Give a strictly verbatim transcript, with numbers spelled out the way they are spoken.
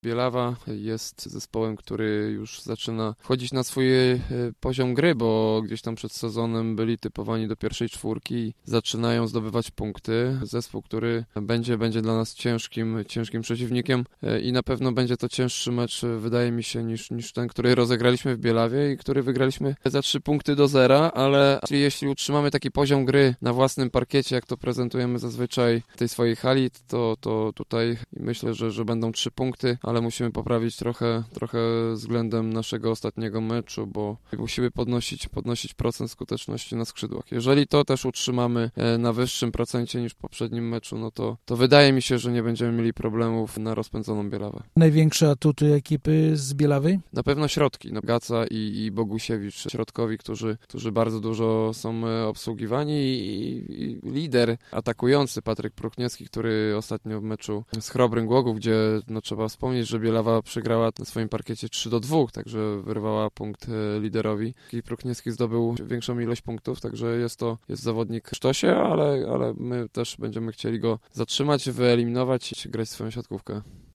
Bielawa jest zespołem, który już zaczyna wchodzić na swój poziom gry, bo gdzieś tam przed sezonem byli typowani do pierwszej czwórki i zaczynają zdobywać punkty. Zespół, który będzie, będzie dla nas ciężkim, ciężkim przeciwnikiem i na pewno będzie to cięższy mecz, wydaje mi się, niż, niż ten, który rozegraliśmy w Bielawie i który wygraliśmy za trzy punkty do zera, ale jeśli utrzymamy taki poziom gry na własnym parkiecie, jak to prezentujemy zazwyczaj w tej swojej hali, to, to tutaj myślę, że, że będą trzy punkty, ale musimy poprawić trochę, trochę względem naszego ostatniego meczu, bo musimy podnosić, podnosić procent skuteczności na skrzydłach. Jeżeli to też utrzymamy na wyższym procencie niż w poprzednim meczu, no to, to wydaje mi się, że nie będziemy mieli problemów na rozpędzoną Bielawę. Największe atuty ekipy z Bielawy? Na pewno środki. No, Gaca i, i Bogusiewicz, środkowi, którzy, którzy bardzo dużo są obsługiwani i, i lider atakujący Patryk Pruchniewski, który ostatnio w meczu z Chrobrym Głogów, gdzie no, trzeba wspomnieć, że Bielawa przegrała na swoim parkiecie trzy do dwóch, także wyrwała punkt liderowi. I Pruchniewski zdobył większą ilość punktów, także jest to jest zawodnik w sztosie, ale, ale my też będziemy chcieli go zatrzymać, wyeliminować i grać swoją siatkówkę.